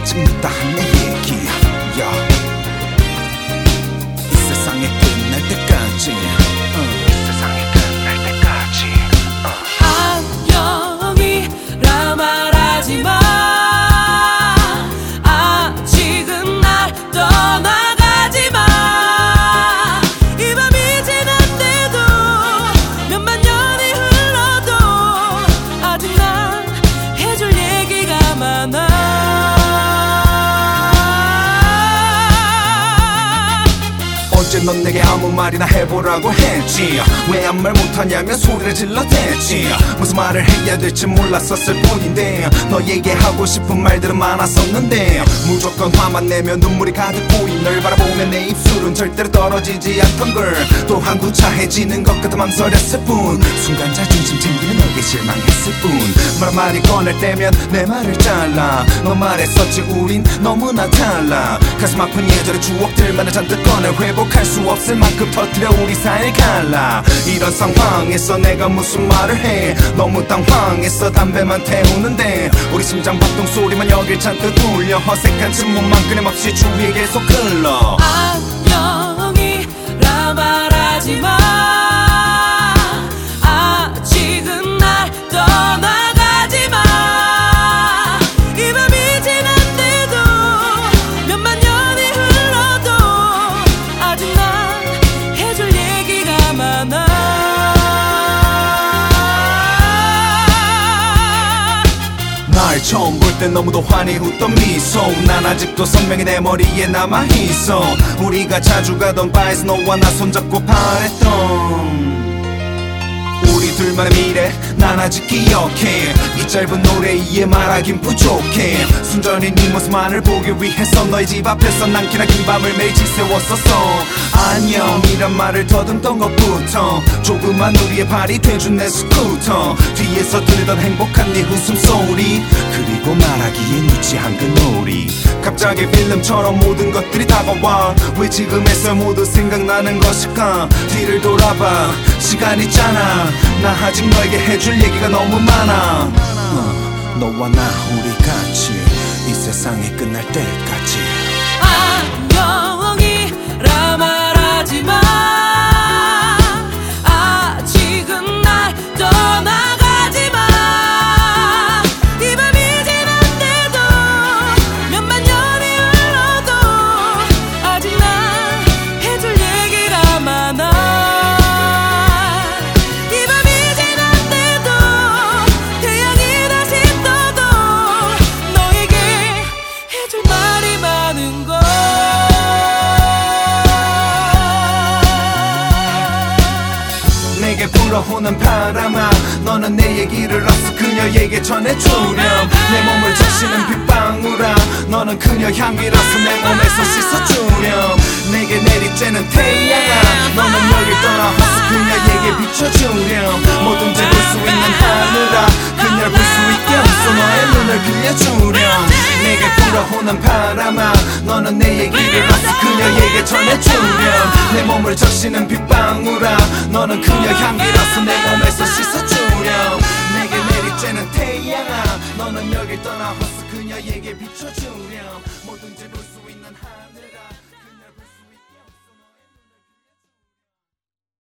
아직 못다한 내 얘기 이 세상이 끝날 때까지 세상이 끝날 때까지 안녕이라 말하지마. 아직은 날 떠나가지마. 이 밤이 지났대도 몇만 년이 흘러도 아직 난 해줄 얘기가 많아. 어제 넌 내게 아무 말이나 해보라고 했지. 왜 아무 말 못하냐면 소리를 질러댔지. 무슨 말을 해야 될지 몰랐었을 뿐인데 너에게 하고 싶은 말들은 많았었는데 무조건 화만 내면 눈물이 가득 고인 널 바라보면 내 입술은 절대로 떨어지지 않던 걸. 또한 구차해지는 것 같아 망설였을 뿐 순간 자존심 챙기는 내게 실망했을 뿐 말 한마디 꺼낼 때면 내 말을 잘라. 너 말했었지 우린 너무나 달라. 가슴 아픈 예전의 추억들만을 잔뜩 꺼내 회복할 수 없을 만큼 터뜨려 우리 사이를 갈라. 이런 상황에서 내가 무슨 말을 해. 너무 당황했어. 담배만 태우는데 우리 심장 박동 소리만 여길 잔뜩 울려. 어색한 침묵만 끊임없이 주위에 계속 흘러. 안녕이라 말하지마. 아직은 날 떠나가지마. 이 밤이 지났대도 몇만 년이 흘러도 아직 난 해줄 얘기가 많아. 날 처음 볼 때 너무도 환히 웃던 미소 난 아직도 선명히 내 머리에 남아있어. 우리가 자주 가던 바에서 너와 나 손잡고 바랬던 우리 둘만의 미래 난 아직 기억해. 이 짧은 노래 이해 말하긴 부족해. 순전히 네 모습만을 보기 위해서 너의 집 앞에서 난 기나긴 밤을 매일 지새웠었어. 안녕이란 말을 더듬던 것부터 조그만 우리의 발이 돼준 내 스쿠터 뒤에서 들리던 행복한 네 웃음소리 그리고 말하기엔 유치한 그 놀이. 갑자기 필름처럼 모든 것들이 다가와. 왜 지금에서 모두 생각나는 것일까. 뒤를 돌아봐 시간 있잖아. 나 아직 너에게 해줄 얘기가 너무 많아. 너와 나 우리 같이 이 세상이 끝날 때까지. 안녕이라 말하지마. 아직은 날 떠나가지마. 이 밤이 지났대도 몇만 년이 흘러도 아직 난 해줄 얘기가 많아. 내게 불어오는 바람아 너는 내 얘기를 어서 그녀에게 전해주렴. 내 몸을 적시는 빗방울아 너는 그녀 향기로서 내 몸에서 씻어주렴. 내게 내리쬐는 태양아 너는 여길 떠나 어서 그녀에게 비춰주렴. 뭐든지 볼 수 있는 하늘아 그녀를 볼 수 있게 없어 너의 눈을 빌려주렴. 내게 불어오는 바람아 너는 내 얘기를 어서 그녀에게 전해주렴. 내 몸을 적시는 빗방울아 너는 그녀 향기로서 내 몸에서 씻어주렴. 내게 내리쬐는 태양아 너는 여길 떠나 어서 그녀에게 비춰주렴.